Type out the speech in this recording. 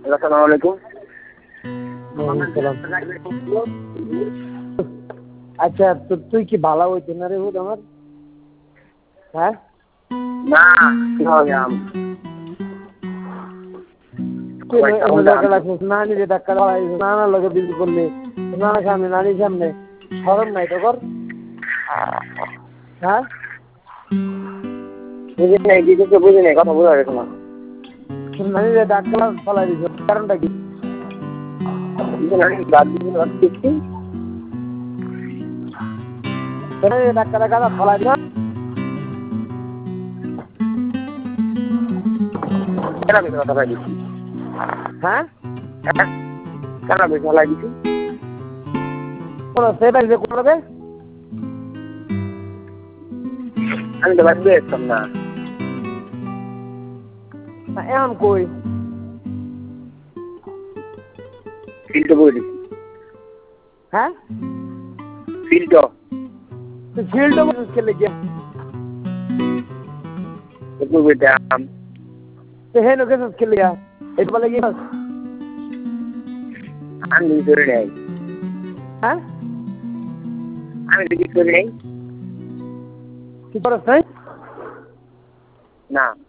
আসসালামু আলাইকুম। আচ্ছা তো তুই কি ভালো হইতে না রে হুদ আমার? হ্যাঁ না কি হবে নানি ধাক্কা নানার লগে বিল করলে নানার সামনে নানির সামনে সরম নাই তো কর। হ্যাঁ বুঝি নাই কি কিছু বুঝি নাই, কথা বোঝা গেছে না। নানি ধাক্কা ফলাই দিছ কারণটা কি? ধাক্কা ধাক্কা ফলাই দিছ কথা পাই দিচ্ছি। হ্যাঁ কেন বেশি ফলাই দিচ্ছি? সেটা করবে আমি তো বাড়িতে আসতাম না। এখন কই ফিল্ড বলে দিচ্ছি। হ্যাঁ ফিল্ড ফিল্ড খেলে গিয়া হেন ওকে খেলে গিয়া এটা বলে গিয়ে আমি ধরে নেই। হ্যাঁ আমি কিছু করি নাই। কি করছ নাই? না